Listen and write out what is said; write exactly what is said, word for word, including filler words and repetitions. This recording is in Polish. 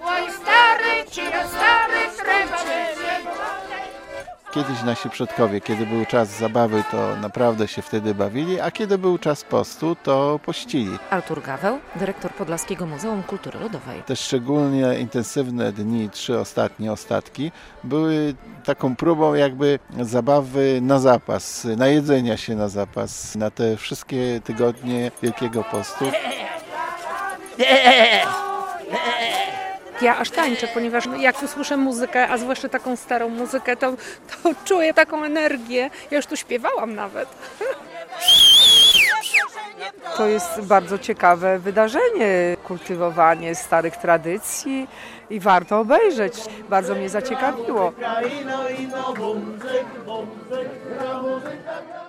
Oj stary, ci ja stary, trzeba będzie. Kiedyś nasi przodkowie, kiedy był czas zabawy, to naprawdę się wtedy bawili, a kiedy był czas postu, to pościli. Artur Gaweł, dyrektor Podlaskiego Muzeum Kultury Ludowej. Te szczególnie intensywne dni, trzy ostatnie ostatki, były taką próbą jakby zabawy na zapas, najedzenia się na zapas, na te wszystkie tygodnie Wielkiego Postu. Ja aż tańczę, ponieważ jak usłyszę muzykę, a zwłaszcza taką starą muzykę, to, to czuję taką energię. Ja już tu śpiewałam nawet. To jest bardzo ciekawe wydarzenie, kultywowanie starych tradycji i warto obejrzeć. Bardzo mnie zaciekawiło.